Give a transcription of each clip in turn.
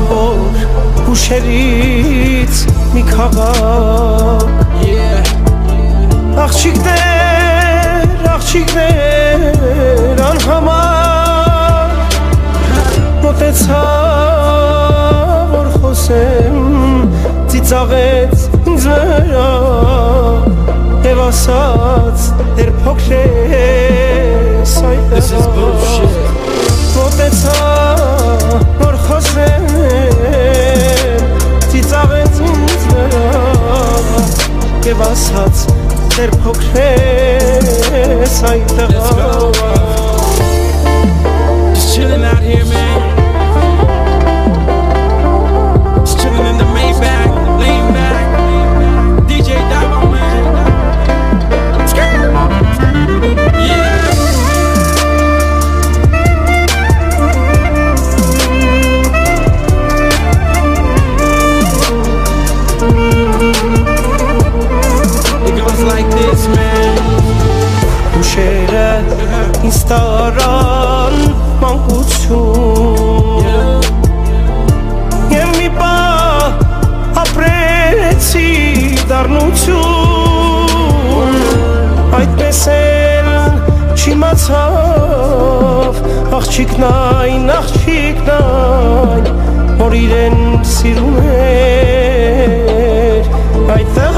որ հուշերից մի քաղաք աղջիկներ անհամար մոտեցա որ խոսեմ ծիծաղեց ինձ վրա և ասաց դեռ փոքր ես այդտեղ մոտեցա որ խոսեմ ծիծաղեց ինձ վրա և ասաց դեռ փոքր ես այդտեղ Just chillin' out here, man. Just chillin' in the Maybach, laying back. DJ Davo, man. Yeah. It goes like this, man. Հուշերը ինձ տարան մանկություն Եմ մի պահ ապրեցի դառնություն Այդպես էլ չիմացավ աղջիկն այն որ իրեն սիրում էր այդտեղ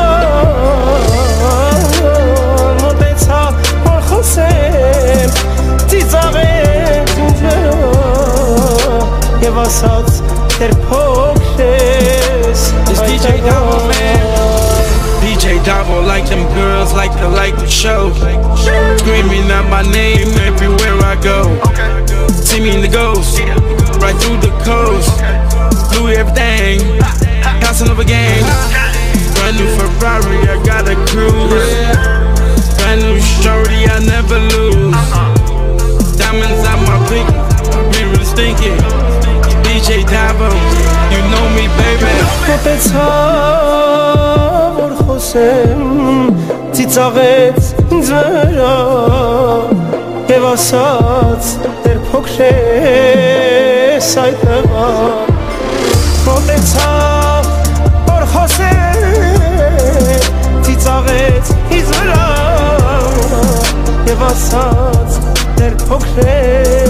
ծիծաղեց ինձ վրա և ասաց դեռ փոքր ես It's DJ Davo, man. DJ Davo, like them girls, like the show. Screaming out my name everywhere I go. See me in the ghost, right through the coast. Do everything, house of a game. Brand new Ferrari, I got a cruise. Brand new shorty, I never lose. Diamonds on my pink, mirrors thinking. DJ Davo, you know me, baby. Մոտեցա որ խոսեմ ծիծաղեց ինձ վրա և ասաց դեռ փոքր ես այդտեղ մոտեցա որ խոսեմ ծիծաղեց ինձ վրա և ասաց դեռ փոքր